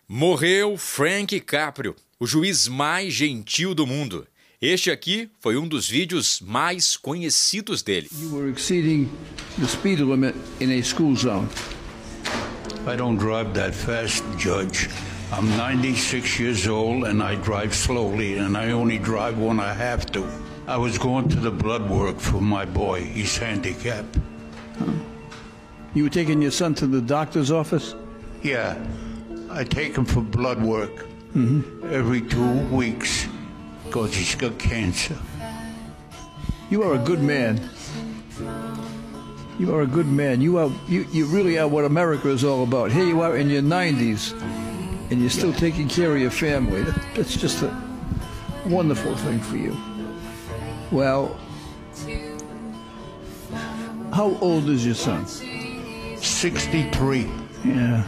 Morreu Frank Caprio, o juiz mais gentil do mundo. Este aqui foi um dos vídeos mais conhecidos dele. You were exceeding the speed limit in a school zone. I don't drive that fast, Judge. I'm 96 years old and I drive slowly and I only drive when I have to. I was going to the blood work for my boy. He's handicapped. You were taking your son to the doctor's office? Yeah, I take him for blood work every 2 weeks because he's got cancer. You are a good man. You are a good man. You really are what America is all about. Here you are in your 90s, and you're still taking care of your family. That's just a wonderful thing for you. Well, how old is your son? 63. Yeah.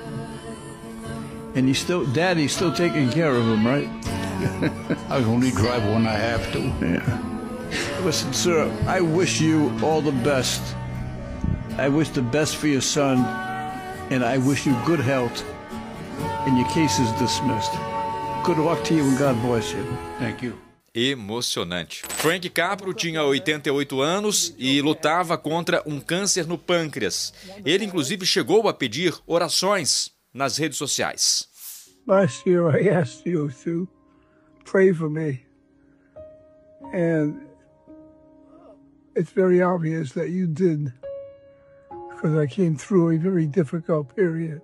And Daddy's still taking care of him, right? I only drive when I have to. Yeah. Listen, sir, I wish you all the best. I wish the best for your son, and I wish you good health. And your case is dismissed. Good luck to you and God bless you. Thank you. Emocionante. Frank Caprio tinha 88 anos e lutava contra um câncer no pâncreas. Ele, inclusive, chegou a pedir orações nas redes sociais. Last year I asked you to pray for me, and it's very obvious that you did, because I came through a very difficult period.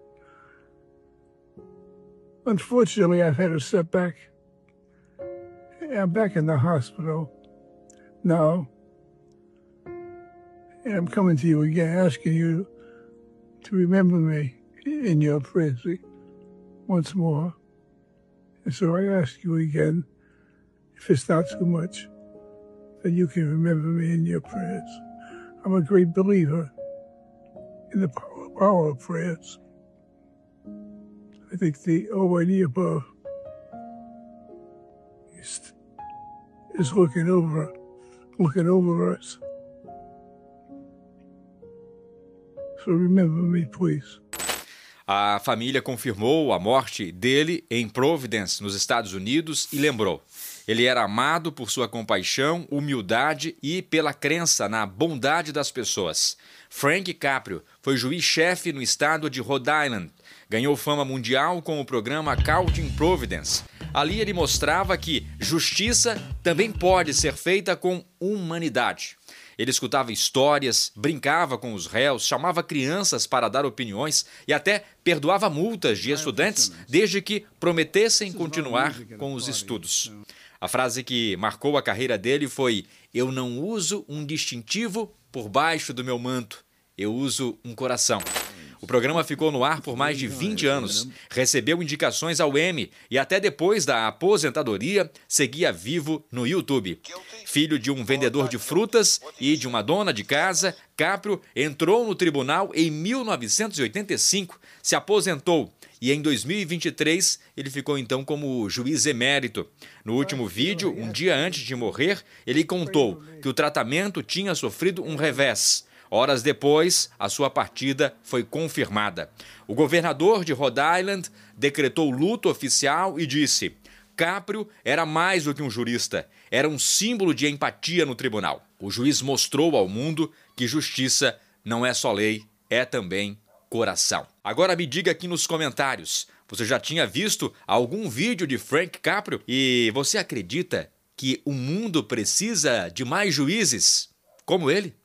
Unfortunately, I've had a setback. I'm back in the hospital now, and I'm coming to you again, asking you to remember me in your prayers once more. And so I ask you again, if it's not too much, that you can remember me in your prayers. I'm a great believer in the power of prayers. I think the Almighty above is looking over us. So remember me, please. A família confirmou a morte dele em Providence, nos Estados Unidos, e lembrou: ele era amado por sua compaixão, humildade e pela crença na bondade das pessoas. Frank Caprio foi juiz-chefe no estado de Rhode Island. Ganhou fama mundial com o programa Caught in Providence. Ali ele mostrava que justiça também pode ser feita com humanidade. Ele escutava histórias, brincava com os réus, chamava crianças para dar opiniões e até perdoava multas de estudantes desde que prometessem continuar com os estudos. A frase que marcou a carreira dele foi: "Eu não uso um distintivo por baixo do meu manto, eu uso um coração." O programa ficou no ar por mais de 20 anos, recebeu indicações ao Emmy e até depois da aposentadoria seguia vivo no YouTube. Filho de um vendedor de frutas e de uma dona de casa, Caprio entrou no tribunal em 1985, se aposentou e em 2023 ele ficou então como juiz emérito. No último vídeo, um dia antes de morrer, ele contou que o tratamento tinha sofrido um revés. Horas depois, a sua partida foi confirmada. O governador de Rhode Island decretou luto oficial e disse: Caprio era mais do que um jurista, era um símbolo de empatia no tribunal. O juiz mostrou ao mundo que justiça não é só lei, é também coração. Agora me diga aqui nos comentários, você já tinha visto algum vídeo de Frank Caprio? E você acredita que o mundo precisa de mais juízes como ele?